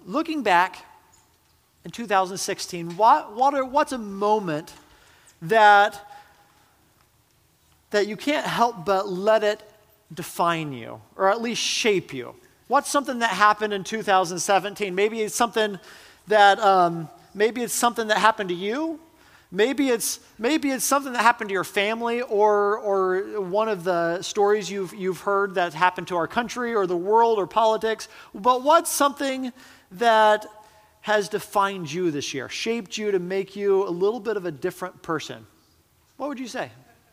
looking back in 2016, what's a moment that you can't help but let it define you, or at least shape you? What's something that happened in 2017? Maybe it's something that happened to you. Maybe it's something that happened to your family, or one of the stories you've heard that happened to our country or the world or politics. But what's something that has defined you this year, shaped you to make you a little bit of a different person? What would you say?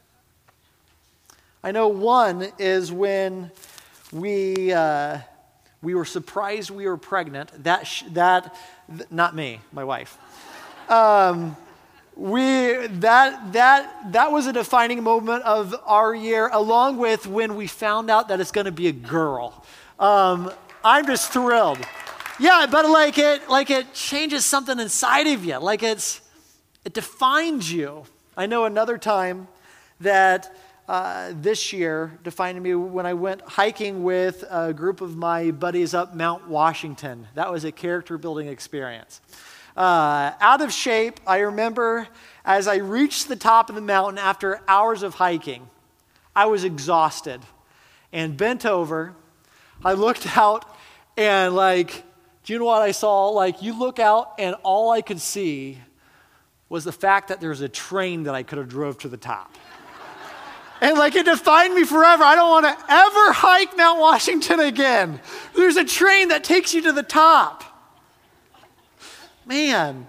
I know one is when we were surprised we were pregnant. Not me, my wife. That was a defining moment of our year, along with when we found out that it's going to be a girl. I'm just thrilled. Yeah, but it changes something inside of you. It defines you. I know another time that this year defined me when I went hiking with a group of my buddies up Mount Washington. That was a character building experience. Out of shape, I remember as I reached the top of the mountain after hours of hiking, I was exhausted and bent over. I looked out and do you know what I saw? You look out and all I could see was the fact that there's a train that I could have drove to the top. And it defined me forever. I don't want to ever hike Mount Washington again. There's a train that takes you to the top. Man.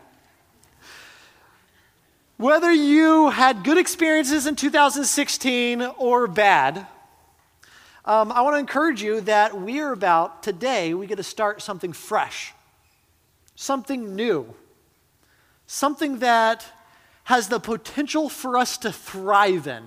Whether you had good experiences in 2016 or bad, I want to encourage you that today, we get to start something fresh, something new, something that has the potential for us to thrive in.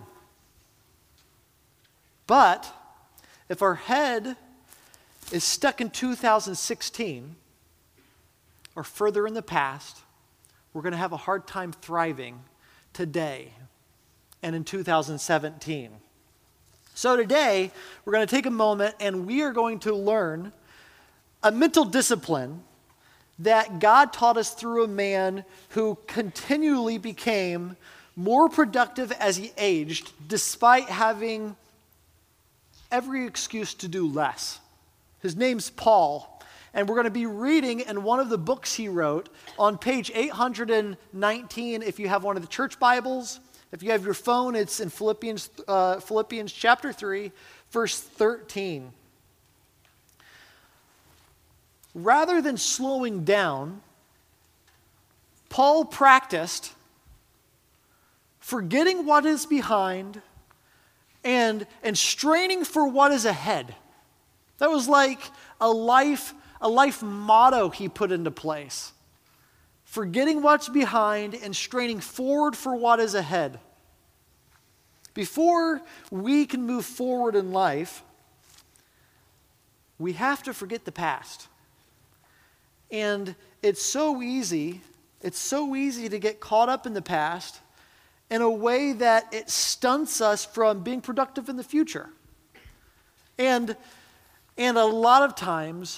But if our head is stuck in 2016 or further in the past, we're going to have a hard time thriving today and in 2017. So today, we're going to take a moment and we are going to learn a mental discipline that God taught us through a man who continually became more productive as he aged, despite having every excuse to do less. His name's Paul, and we're going to be reading in one of the books he wrote on page 819 if you have one of the church Bibles. If you have your phone, it's in Philippians chapter 3, verse 13. Rather than slowing down, Paul practiced forgetting what is behind and straining for what is ahead. That was like a life motto he put into place. Forgetting what's behind and straining forward for what is ahead. Before we can move forward in life, we have to forget the past. And it's so easy to get caught up in the past in a way that it stunts us from being productive in the future. And a lot of times,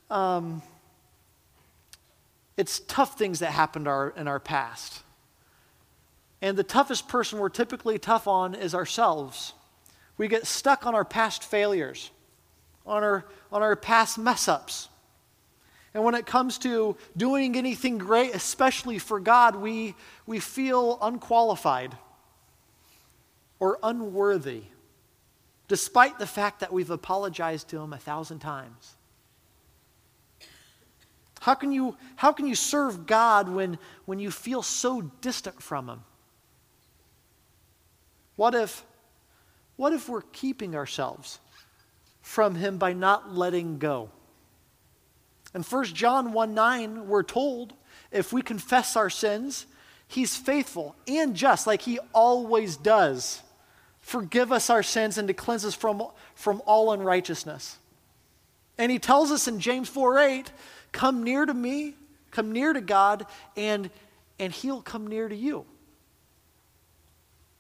it's tough things that happened in our past. And the toughest person we're typically tough on is ourselves. We get stuck on our past failures, on our past mess-ups. And when it comes to doing anything great, especially for God, we feel unqualified or unworthy, despite the fact that we've apologized to Him 1,000 times. How can you serve God when you feel so distant from Him? What if we're keeping ourselves from Him by not letting go? In 1 John 1:9, we're told if we confess our sins, He's faithful and just, like He always does, forgive us our sins and to cleanse us from all unrighteousness. And He tells us in James 4:8, come near to me, come near to God, and He'll come near to you.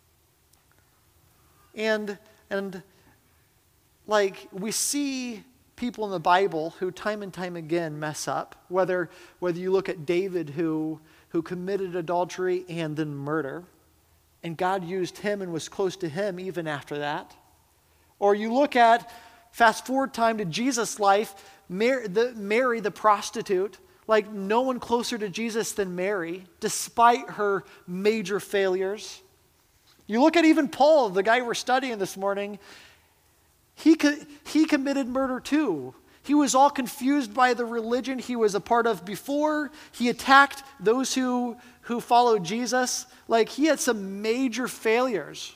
And like we see people in the Bible who time and time again mess up, whether you look at David who committed adultery and then murder, and God used him and was close to him even after that. Or you look at, fast forward time to Jesus' life, Mary the prostitute, like no one closer to Jesus than Mary, despite her major failures. You look at even Paul, the guy we're studying this morning, he committed murder too. He was all confused by the religion he was a part of before. He attacked those who followed Jesus. Like, he had some major failures.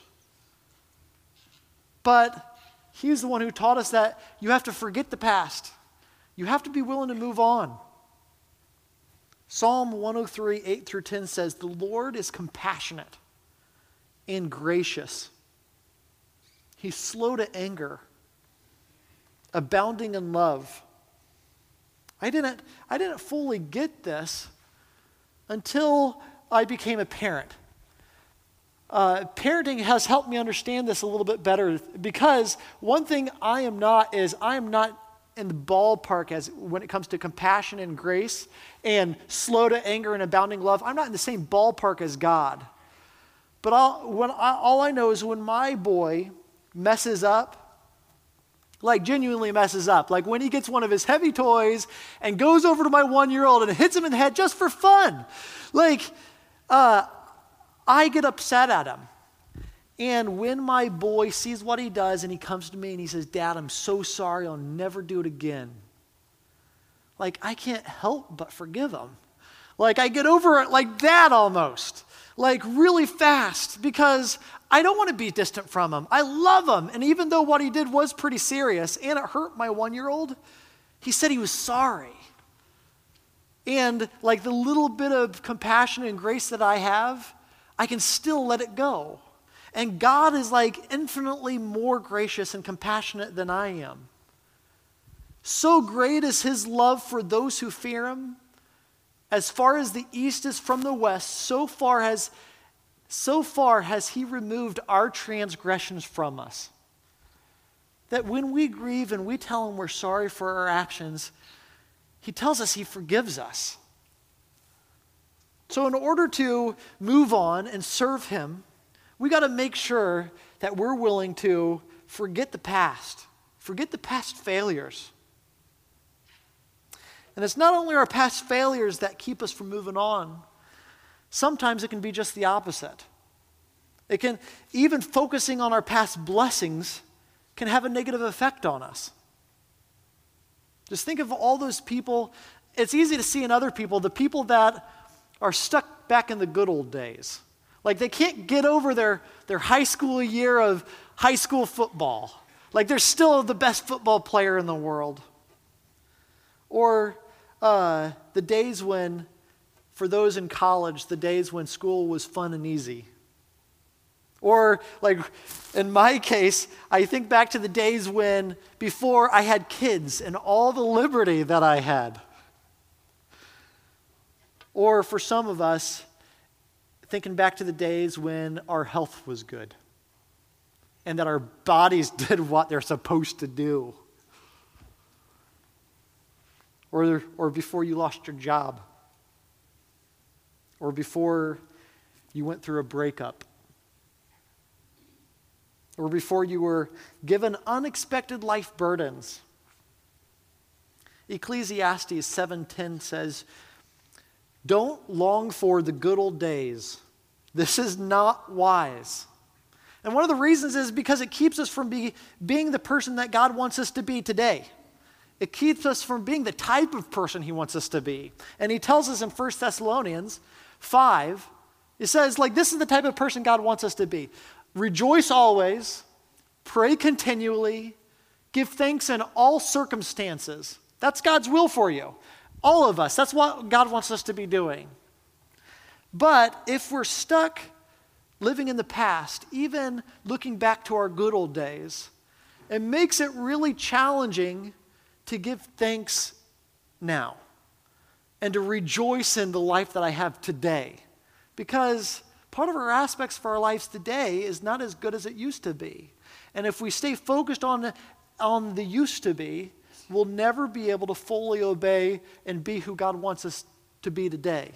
But he's the one who taught us that you have to forget the past. You have to be willing to move on. Psalm 103, 8 through 10 says, "The Lord is compassionate and gracious. He's slow to anger, abounding in love." I didn't fully get this until I became a parent. Parenting has helped me understand this a little bit better, because one thing I am not in the ballpark as when it comes to compassion and grace and slow to anger and abounding love. I'm not in the same ballpark as God. But all I know is when my boy messes up, like genuinely messes up, like when he gets one of his heavy toys and goes over to my 1-year-old and hits him in the head just for fun, like I get upset at him. And when my boy sees what he does and he comes to me and he says, "Dad, I'm so sorry, I'll never do it again," like I can't help but forgive him. Like I get over it like that almost, like really fast, because I don't want to be distant from him. I love him. And even though what he did was pretty serious and it hurt my 1-year-old, he said he was sorry. And like the little bit of compassion and grace that I have, I can still let it go. And God is like infinitely more gracious and compassionate than I am. So great is his love for those who fear him. As far as the east is from the west, so far has he removed our transgressions from us. That when we grieve and we tell him we're sorry for our actions, he tells us he forgives us. So in order to move on and serve him, we got to make sure that we're willing to forget the past failures. And it's not only our past failures that keep us from moving on. Sometimes it can be just the opposite. It can, even focusing on our past blessings can have a negative effect on us. Just think of all those people. It's easy to see in other people, the people that are stuck back in the good old days. Like they can't get over their high school year of high school football. Like they're still the best football player in the world. Or the days when, for those in college, the days when school was fun and easy. Or like in my case, I think back to the days when before I had kids and all the liberty that I had. Or for some of us, thinking back to the days when our health was good and that our bodies did what they're supposed to do. Or before you lost your job. Or before you went through a breakup. Or before you were given unexpected life burdens. Ecclesiastes 7:10 says, "Don't long for the good old days. This is not wise." And one of the reasons is because it keeps us from being the person that God wants us to be today. It keeps us from being the type of person he wants us to be. And he tells us in 1 Thessalonians 5, it says, like, this is the type of person God wants us to be. Rejoice always, pray continually, give thanks in all circumstances. That's God's will for you. All of us, that's what God wants us to be doing. But if we're stuck living in the past, even looking back to our good old days, it makes it really challenging to give thanks now and to rejoice in the life that I have today. Because part of our aspects of our lives today is not as good as it used to be. And if we stay focused on the used to be, we'll never be able to fully obey and be who God wants us to be today.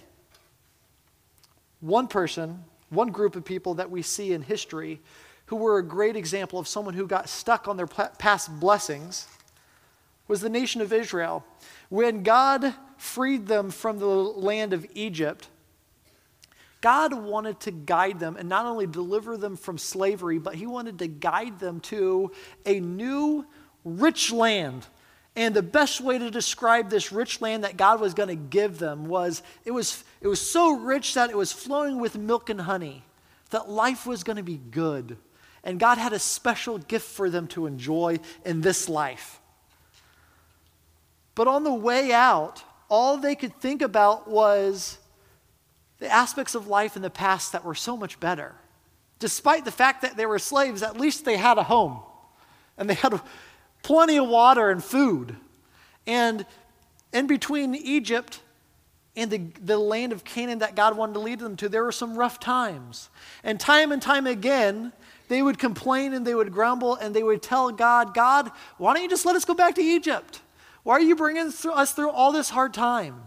One group of people that we see in history who were a great example of someone who got stuck on their past blessings was the nation of Israel. When God freed them from the land of Egypt, God wanted to guide them and not only deliver them from slavery, but he wanted to guide them to a new rich land. And the best way to describe this rich land that God was going to give them was it was so rich that it was flowing with milk and honey, that life was going to be good. And God had a special gift for them to enjoy in this life. But on the way out, all they could think about was the aspects of life in the past that were so much better. Despite the fact that they were slaves, at least they had a home. And they had plenty of water and food. And in between Egypt and the land of Canaan that God wanted to lead them to, there were some rough times. And time again, they would complain and they would grumble and they would tell God, God, why don't you just let us go back to Egypt? Why are you bringing us through all this hard time?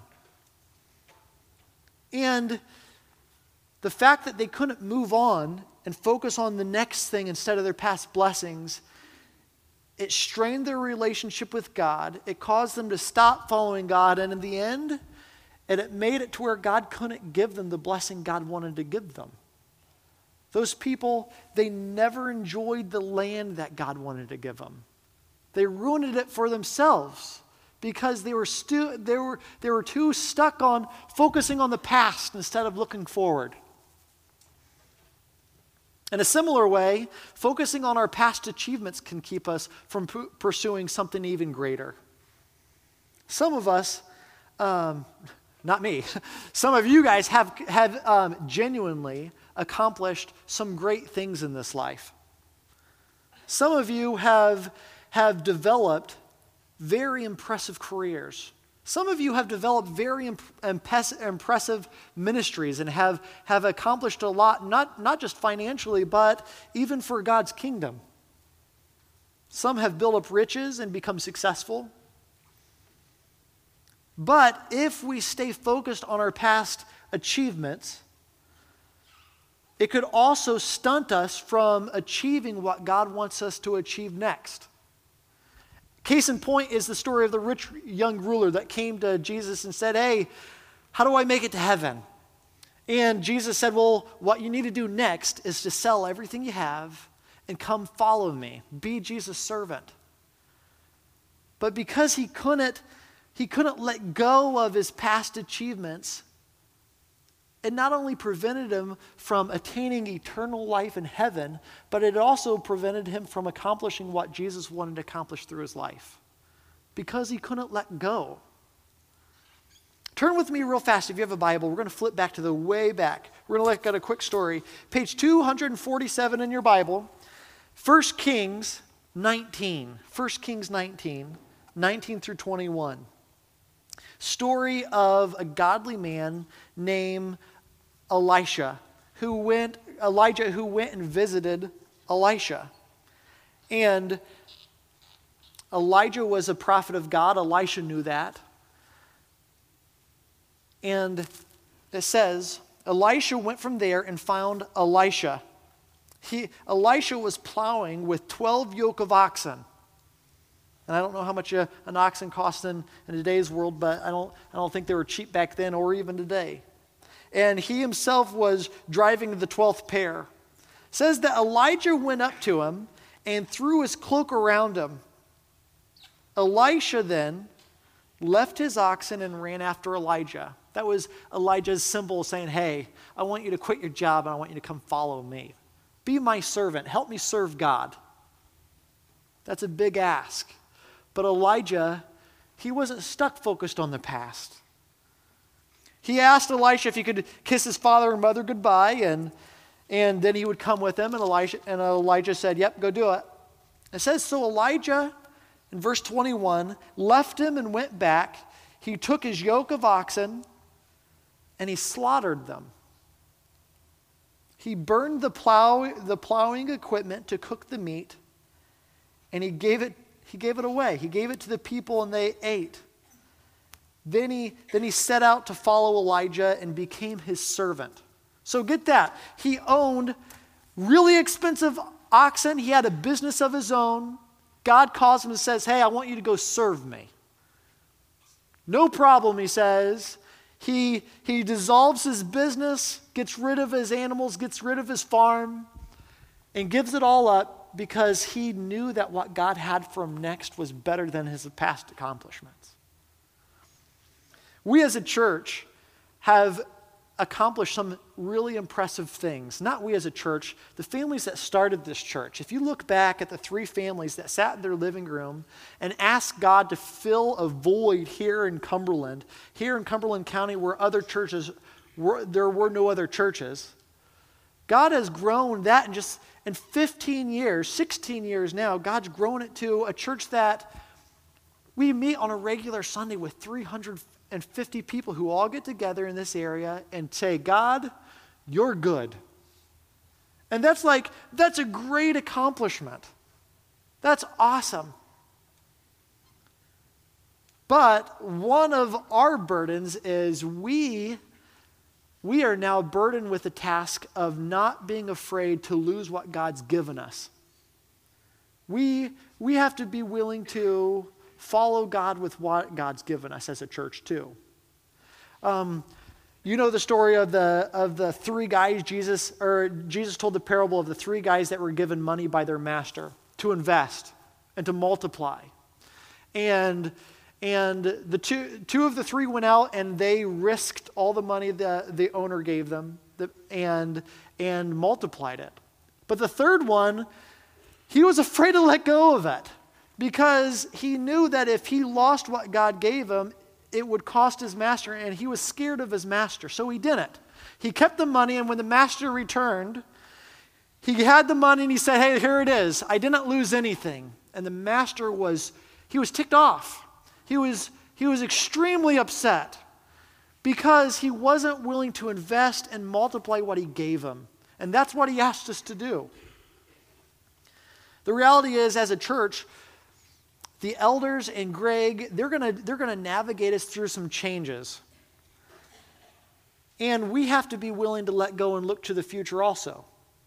And the fact that they couldn't move on and focus on the next thing instead of their past blessings, it strained their relationship with God. It caused them to stop following God. And in the end, it made it to where God couldn't give them the blessing God wanted to give them. Those people, they never enjoyed the land that God wanted to give them. They ruined it for themselves because they were too stuck on focusing on the past instead of looking forward. In a similar way, focusing on our past achievements can keep us from pursuing something even greater. Some of us, not me, some of you guys have genuinely accomplished some great things in this life. Some of you have developed very impressive careers. Some of you have developed very impressive ministries and have accomplished a lot, not just financially, but even for God's kingdom. Some have built up riches and become successful. But if we stay focused on our past achievements, it could also stunt us from achieving what God wants us to achieve next. Case in point is the story of the rich young ruler that came to Jesus and said, hey, how do I make it to heaven? And Jesus said, well, what you need to do next is to sell everything you have and come follow me. Be Jesus' servant. But because he couldn't let go of his past achievements, it not only prevented him from attaining eternal life in heaven, but it also prevented him from accomplishing what Jesus wanted to accomplish through his life. Because he couldn't let go. Turn with me real fast if you have a Bible. We're going to flip back to the way back. We're going to look at a quick story. Page 247 in your Bible. 1 Kings 19. 1 Kings 19, 19 through 21. Story of a godly man named Elijah who went and visited Elisha. And Elijah was a prophet of God. Elisha knew that. And it says, Elisha went from there and found Elisha. Elisha was plowing with 12 yoke of oxen. And I don't know how much an oxen costs in today's world, but I don't think they were cheap back then or even today. And he himself was driving the 12th pair. It says that Elijah went up to him and threw his cloak around him. Elisha then left his oxen and ran after Elijah. That was Elijah's symbol saying, hey, I want you to quit your job and I want you to come follow me. Be my servant. Help me serve God. That's a big ask. But Elijah, he wasn't stuck focused on the past. He asked Elisha if he could kiss his father and mother goodbye, and then he would come with him, and Elijah said, yep, go do it. It says, so Elijah, in verse 21, left him and went back. He took his yoke of oxen, and he slaughtered them. He burned the plowing equipment to cook the meat, and he gave he gave it away. He gave it to the people and they ate. Then he set out to follow Elijah and became his servant. So get that. He owned really expensive oxen. He had a business of his own. God calls him and says, hey, I want you to go serve me. No problem, he says. He dissolves his business, gets rid of his animals, gets rid of his farm, and gives it all up because he knew that what God had for him next was better than his past accomplishments. We as a church have accomplished some really impressive things. Not we as a church, the families that started this church. If you look back at the 3 families that sat in their living room and asked God to fill a void here in Cumberland County where there were no other churches, God has grown that in 15 years, 16 years now, God's grown it to a church that we meet on a regular Sunday with 350 people who all get together in this area and say, God, you're good. And that's a great accomplishment. That's awesome. But one of our burdens is we are now burdened with the task of not being afraid to lose what God's given us. We have to be willing to follow God with what God's given us as a church too. You know the story of the 3 guys Jesus told the parable of the 3 guys that were given money by their master to invest and to multiply. And the two of the 3 went out and they risked all the money the owner gave them and multiplied it. But the third one, he was afraid to let go of it because he knew that if he lost what God gave him, it would cost his master, and he was scared of his master, so he didn't. He kept the money, and when the master returned, he had the money and he said, hey, here it is. I didn't lose anything. And the master was ticked off. He was extremely upset because he wasn't willing to invest and multiply what he gave him. And that's what he asked us to do. The reality is, as a church, the elders and Greg, they're gonna navigate us through some changes. And we have to be willing to let go and look to the future also.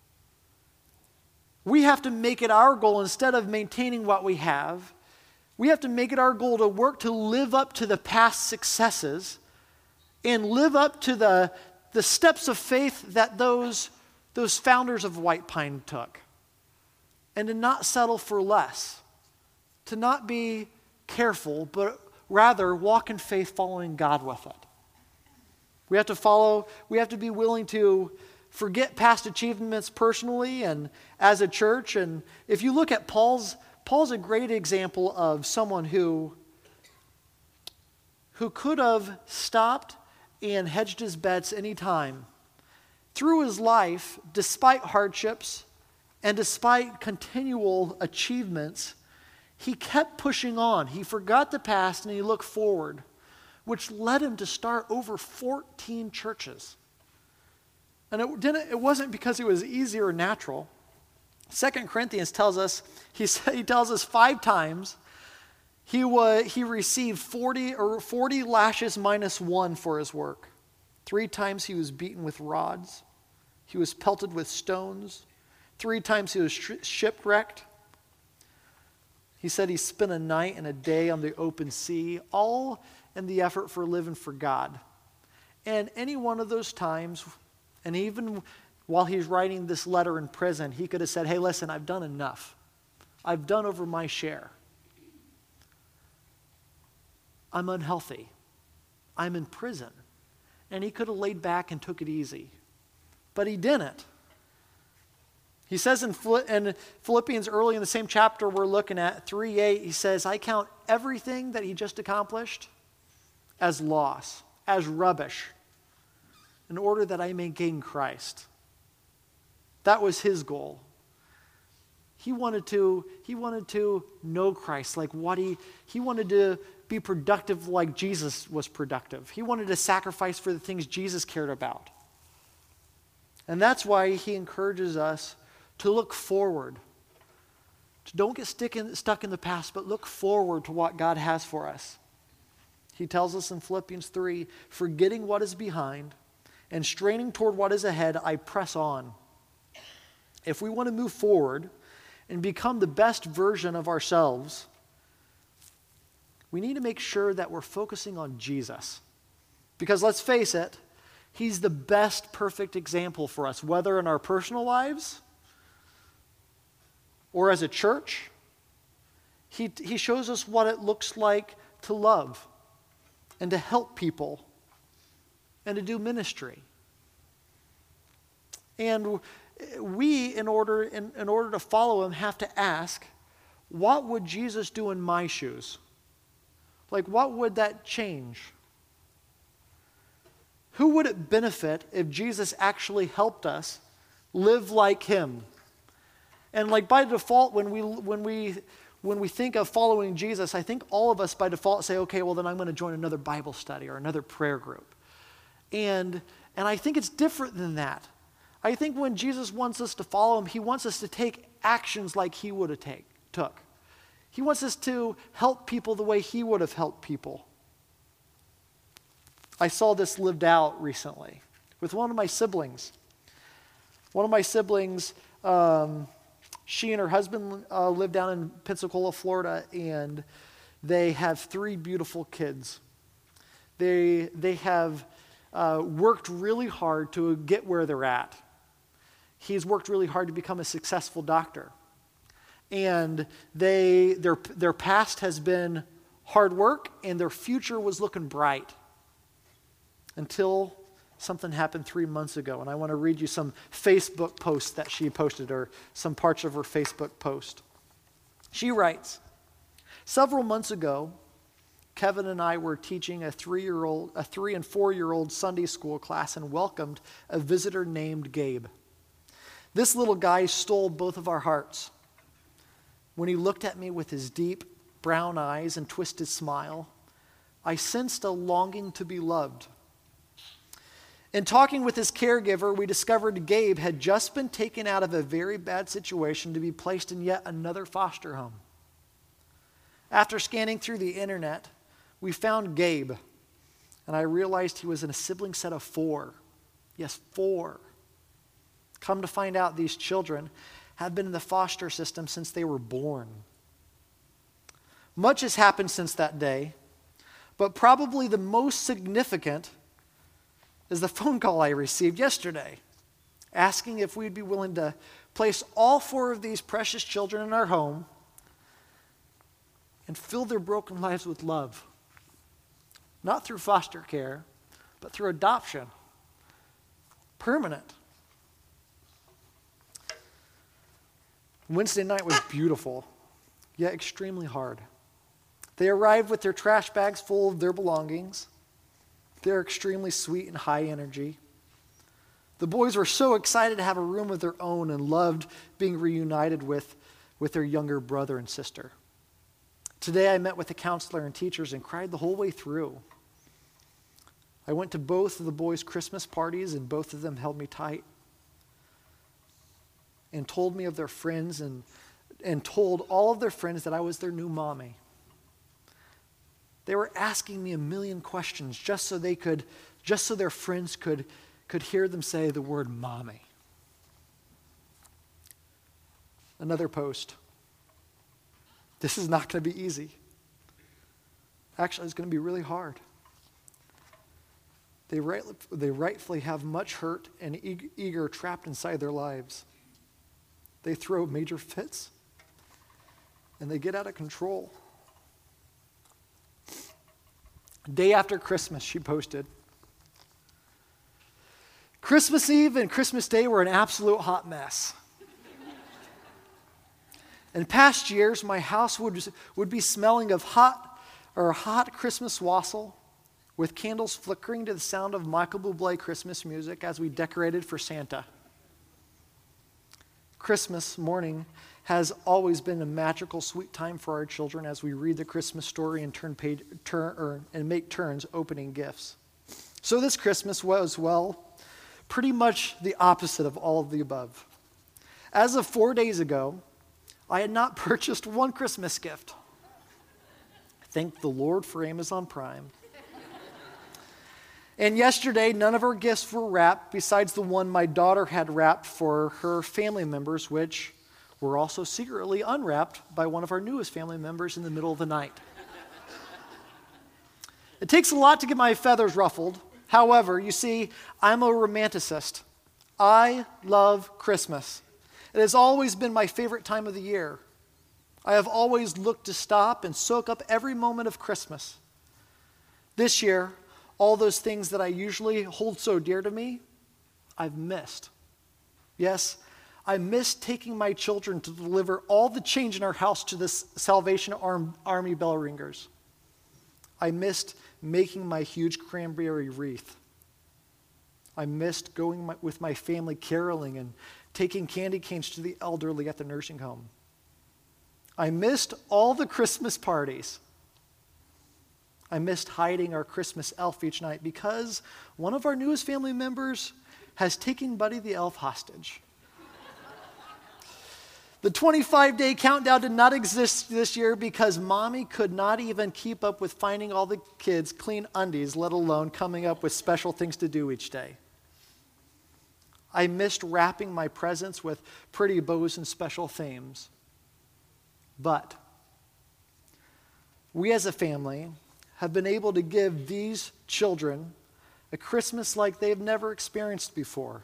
We have to make it our goal, instead of maintaining what we have, we have to make it our goal to work to live up to the past successes and live up to the steps of faith that those founders of White Pine took. And to not settle for less. To not be careful, but rather walk in faith following God with it. We have to be willing to forget past achievements personally and as a church. And if you look at Paul's a great example of someone who could have stopped and hedged his bets any time. Through his life, despite hardships and despite continual achievements, he kept pushing on. He forgot the past and he looked forward, which led him to start over 14 churches. And it wasn't because it was easy or natural. 2 Corinthians tells us, he tells us 5 times he received 40 lashes minus 1 for his work. 3 times he was beaten with rods. He was pelted with stones. 3 times he was shipwrecked. He said he spent a night and a day on the open sea, all in the effort for living for God. And any one of those times, and even while he's writing this letter in prison, he could have said, hey, listen, I've done enough. I've done over my share. I'm unhealthy. I'm in prison. And he could have laid back and took it easy. But he didn't. He says in Philippians, early in the same chapter we're looking at, 3:8, he says, I count everything that he just accomplished as loss, as rubbish, in order that I may gain Christ. That was his goal. He wanted to know Christ, like he wanted to be productive like Jesus was productive. He wanted to sacrifice for the things Jesus cared about. And that's why he encourages us to look forward. So don't get stuck in the past, but look forward to what God has for us. He tells us in Philippians 3, forgetting what is behind and straining toward what is ahead, I press on. If we want to move forward and become the best version of ourselves, we need to make sure that we're focusing on Jesus. Because let's face it, he's the best perfect example for us, whether in our personal lives or as a church. He shows us what it looks like to love and to help people and to do ministry. And we, in order to follow him, have to ask, what would Jesus do in my shoes? Like, what would that change? Who would it benefit if Jesus actually helped us live like him? And like by default, when we think of following Jesus, I think all of us by default say, okay, well then I'm going to join another Bible study or another prayer group. And I think it's different than that. I think when Jesus wants us to follow him, he wants us to take actions like he would have took. He wants us to help people the way he would have helped people. I saw this lived out recently with one of my siblings. One of my siblings, she and her husband live down in Pensacola, Florida, and they have 3 beautiful kids. They have worked really hard to get where they're at. He's worked really hard to become a successful doctor. And their past has been hard work, and their future was looking bright until something happened 3 months ago. And I want to read you some Facebook posts that she posted, or some parts of her Facebook post. She writes, several months ago, Kevin and I were teaching a 3 and 4 year old Sunday school class and welcomed a visitor named Gabe. This little guy stole both of our hearts. When he looked at me with his deep brown eyes and twisted smile, I sensed a longing to be loved. In talking with his caregiver, we discovered Gabe had just been taken out of a very bad situation to be placed in yet another foster home. After scanning through the internet, we found Gabe, and I realized he was in a sibling set of 4. Yes, 4. Come to find out, these children have been in the foster system since they were born. Much has happened since that day, but probably the most significant is the phone call I received yesterday, asking if we'd be willing to place all 4 of these precious children in our home and fill their broken lives with love. Not through foster care, but through adoption. Permanent. Wednesday night was beautiful, yet extremely hard. They arrived with their trash bags full of their belongings. They're extremely sweet and high energy. The boys were so excited to have a room of their own and loved being reunited with their younger brother and sister. Today I met with the counselor and teachers and cried the whole way through. I went to both of the boys' Christmas parties, and both of them held me tight and told me of their friends and told all of their friends that I was their new mommy. They were asking me a million questions just so their friends could hear them say the word mommy. Another post. This is not going to be easy. Actually, it's going to be really hard. They rightfully have much hurt and eager trapped inside their lives. They throw major fits, and they get out of control. Day after Christmas, she posted, Christmas Eve and Christmas Day were an absolute hot mess. In past years, my house would be smelling of hot Christmas wassail, with candles flickering to the sound of Michael Bublé Christmas music as we decorated for Santa. Christmas morning has always been a magical, sweet time for our children as we read the Christmas story and make turns opening gifts. So this Christmas was, pretty much the opposite of all of the above. As of 4 days ago, I had not purchased one Christmas gift. Thank the Lord for Amazon Prime. And yesterday, none of our gifts were wrapped besides the one my daughter had wrapped for her family members, which were also secretly unwrapped by one of our newest family members in the middle of the night. It takes a lot to get my feathers ruffled. However, you see, I'm a romanticist. I love Christmas. It has always been my favorite time of the year. I have always looked to stop and soak up every moment of Christmas. This year, all those things that I usually hold so dear to me, I've missed. Yes, I missed taking my children to deliver all the change in our house to the Salvation Army bell ringers. I missed making my huge cranberry wreath. I missed going with my family caroling and taking candy canes to the elderly at the nursing home. I missed all the Christmas parties. I missed hiding our Christmas elf each night because one of our newest family members has taken Buddy the elf hostage. The 25-day countdown did not exist this year because Mommy could not even keep up with finding all the kids clean undies, let alone coming up with special things to do each day. I missed wrapping my presents with pretty bows and special themes. But we as a family have been able to give these children a Christmas like they've never experienced before.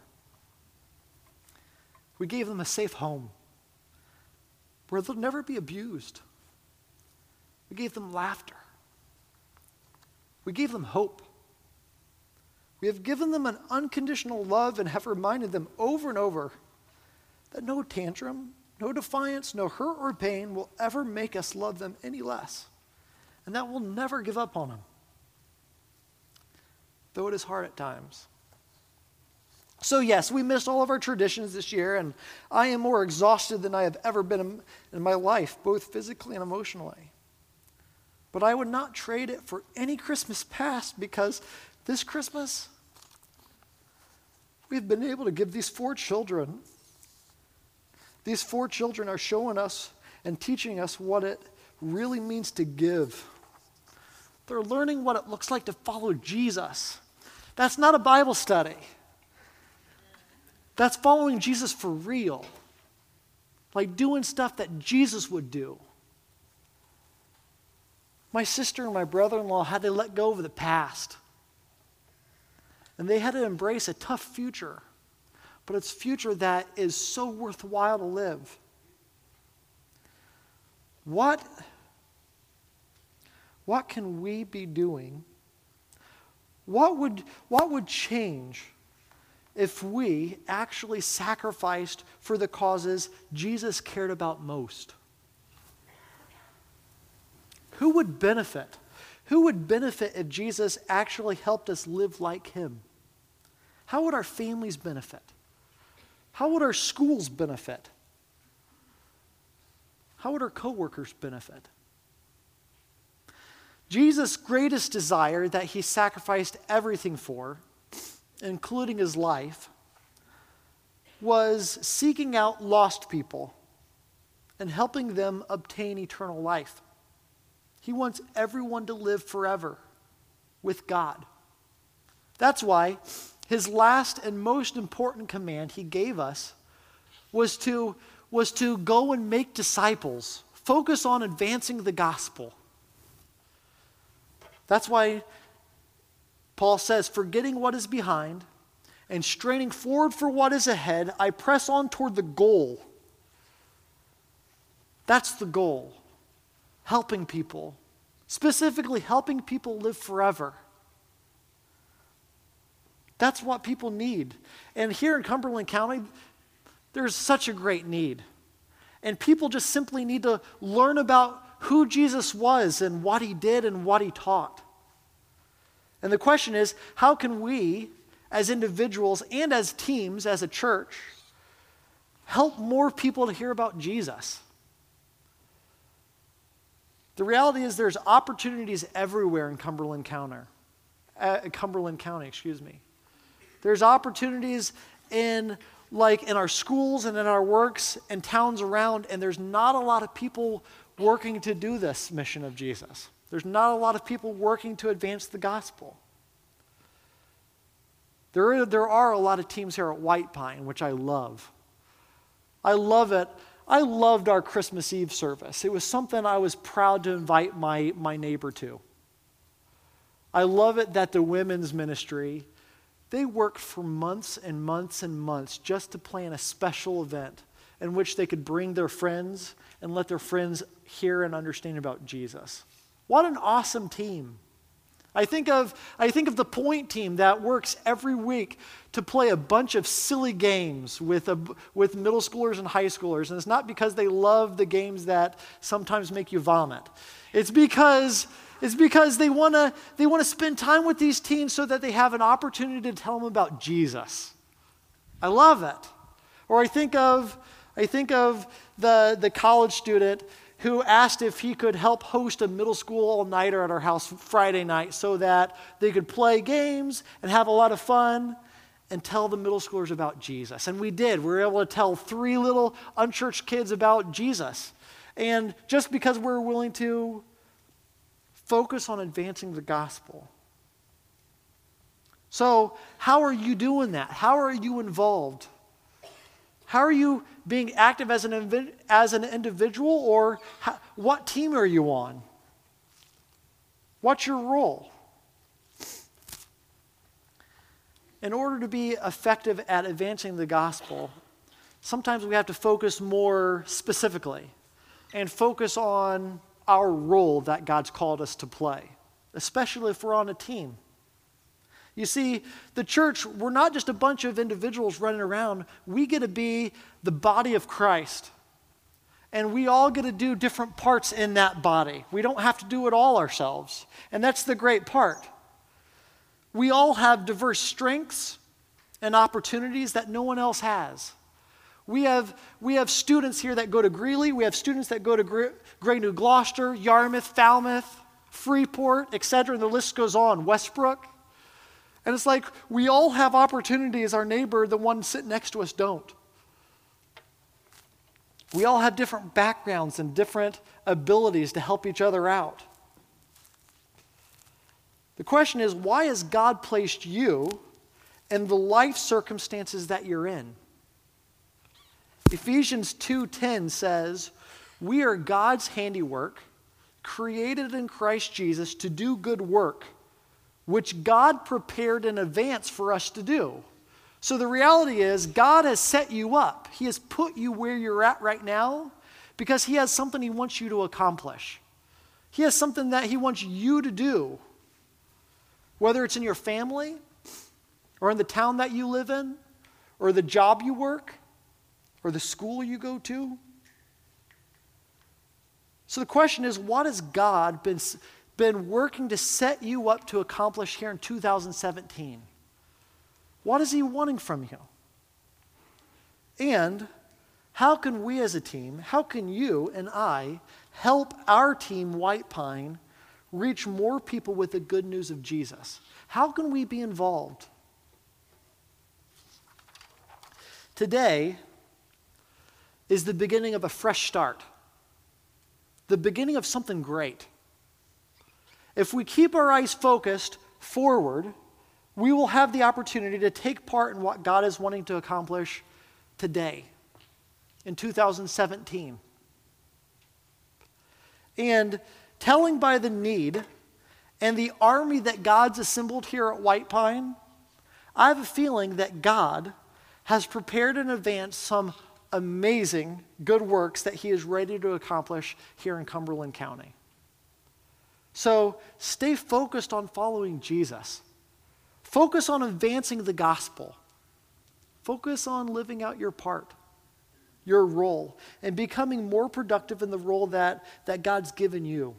We gave them a safe home where they'll never be abused. We gave them laughter. We gave them hope. We have given them an unconditional love and have reminded them over and over that no tantrum, no defiance, no hurt or pain will ever make us love them any less, and that we'll never give up on them, though it is hard at times. So yes, we missed all of our traditions this year, and I am more exhausted than I have ever been in my life, both physically and emotionally. But I would not trade it for any Christmas past, because this Christmas, we've been able to give these four children. These four children are showing us and teaching us what it really means to give. They're learning what it looks like to follow Jesus. That's not a Bible study. That's following Jesus for real. Like doing stuff that Jesus would do. My sister and my brother-in-law had to let go of the past. And they had to embrace a tough future. But it's a future that is so worthwhile to live. What can we be doing? What would change if we actually sacrificed for the causes Jesus cared about most? Who would benefit? Who would benefit if Jesus actually helped us live like him? How would our families benefit? How would our schools benefit? How would our coworkers benefit? Jesus' greatest desire that he sacrificed everything for, including his life, was seeking out lost people and helping them obtain eternal life. He wants everyone to live forever with God. That's why his last and most important command he gave us was to go and make disciples, focus on advancing the gospel. That's why Paul says, forgetting what is behind and straining forward for what is ahead, I press on toward the goal. That's the goal. Helping people. Specifically, helping people live forever. That's what people need. And here in Cumberland County, there's such a great need. And people just simply need to learn about who Jesus was and what he did and what he taught. And the question is, how can we, as individuals and as teams, as a church, help more people to hear about Jesus? The reality is there's opportunities everywhere in Cumberland County. There's opportunities in like in our schools and in our works and towns around, and there's not a lot of people working to do this mission of Jesus. There's not a lot of people working to advance the gospel. There are a lot of teams here at White Pine, which I love. I love it. I loved our Christmas Eve service. It was something I was proud to invite my neighbor to. I love it that the women's ministry, they worked for months and months and months just to plan a special event in which they could bring their friends and let their friends hear and understand about Jesus. What an awesome team. I think of the Point team that works every week to play a bunch of silly games with middle schoolers and high schoolers. And it's not because they love the games that sometimes make you vomit. It's because they want to spend time with these teens so that they have an opportunity to tell them about Jesus. I love it. Or I think of the college student who asked if he could help host a middle school all-nighter at our house Friday night so that they could play games and have a lot of fun and tell the middle schoolers about Jesus. And we did. We were able to tell 3 little unchurched kids about Jesus. And just because we're willing to focus on advancing the gospel. So, how are you doing that? How are you involved? How are you being active as an individual, or what team are you on? What's your role? In order to be effective at advancing the gospel, sometimes we have to focus more specifically and focus on our role that God's called us to play, especially if we're on a team. You see, the church, we're not just a bunch of individuals running around. We get to be the body of Christ. And we all get to do different parts in that body. We don't have to do it all ourselves. And that's the great part. We all have diverse strengths and opportunities that no one else has. We have students here that go to Greeley. We have students that go to Grey New Gloucester, Yarmouth, Falmouth, Freeport, etc. And the list goes on, Westbrook. And it's like we all have opportunities our neighbor, the one sitting next to us, don't. We all have different backgrounds and different abilities to help each other out. The question is, why has God placed you in the life circumstances that you're in? Ephesians 2:10 says, "We are God's handiwork, created in Christ Jesus to do good work, which God prepared in advance for us to do." So the reality is, God has set you up. He has put you where you're at right now because He has something He wants you to accomplish. He has something that He wants you to do. Whether it's in your family, or in the town that you live in, or the job you work, or the school you go to. So the question is, what has God been working to set you up to accomplish here in 2017? What is He wanting from you? And how can we as a team, how can you and I help our team, White Pine, reach more people with the good news of Jesus? How can we be involved? Today is the beginning of a fresh start, the beginning of something great. If we keep our eyes focused forward, we will have the opportunity to take part in what God is wanting to accomplish today, in 2017. And telling by the need and the army that God's assembled here at White Pine, I have a feeling that God has prepared in advance some amazing good works that He is ready to accomplish here in Cumberland County. So stay focused on following Jesus. Focus on advancing the gospel. Focus on living out your part, your role, and becoming more productive in the role that God's given you.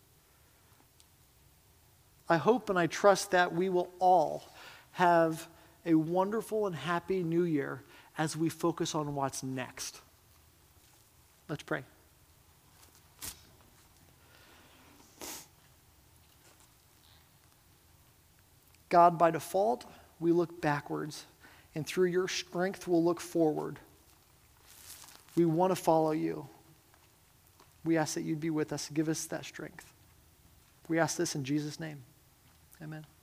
I hope and I trust that we will all have a wonderful and happy new year as we focus on what's next. Let's pray. God, by default, we look backwards and through your strength we'll look forward. We want to follow you. We ask that you'd be with us and give us that strength. We ask this in Jesus' name. Amen.